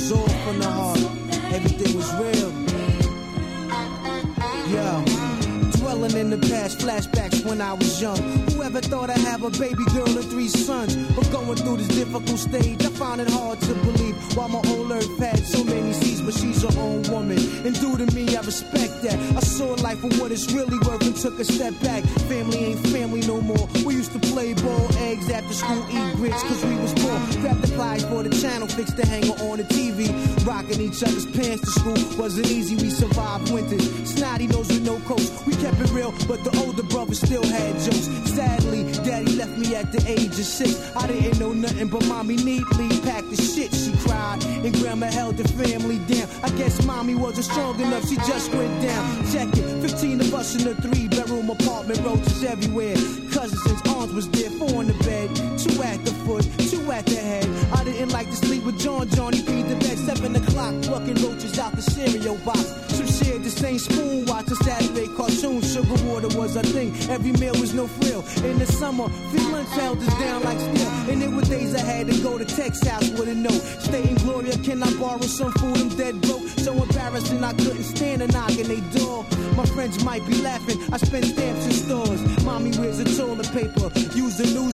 was all from the heart. Everything was real. Yo. Dwelling in the past, flashbacks when I was young. Whoever thought I'd have a baby girl and 3 sons? But going through this difficult stage, I found it hard to believe. While my old earth had so many seeds, but she's her own woman. And due to me, I respect that. I saw life for what it's really worth and took a step back. Family ain't family no more. We used to play ball, eggs after school, eat grits, cause we was poor. Grab the pliers for the channel, fix the hanger on the TV. Rocking each other's pants to school wasn't easy, we survived winters. Snotty nose with no coats, we kept it real, but the older brother still had jokes. Sadly, daddy left me at the age of 6. I didn't know nothing, but mommy neatly packed the shit. She cried, and grandma held the family down. I guess mommy wasn't strong enough, she just went down. Check it, 15 of us in a 3-bedroom apartment, roaches everywhere. Cousins and aunts was there, 4 in the bed, 2 at the foot, 2 at the head. I didn't like to sleep with John, Johnny peed the bed, 7 o'clock, plucking roaches out the cereal box. Some shared the same spoon, watching Saturday cartoons. Sugar water was a thing, every meal was no frill. In the summer, feelings held us down like steel. And there were days I had to go to Tech's house with a note. Stay in Gloria, can I borrow some food? I'm dead broke, so embarrassing I couldn't stand a knock in they door. My friends might be laughing, I spend stamps in stores. Mommy wears a toilet paper, use the news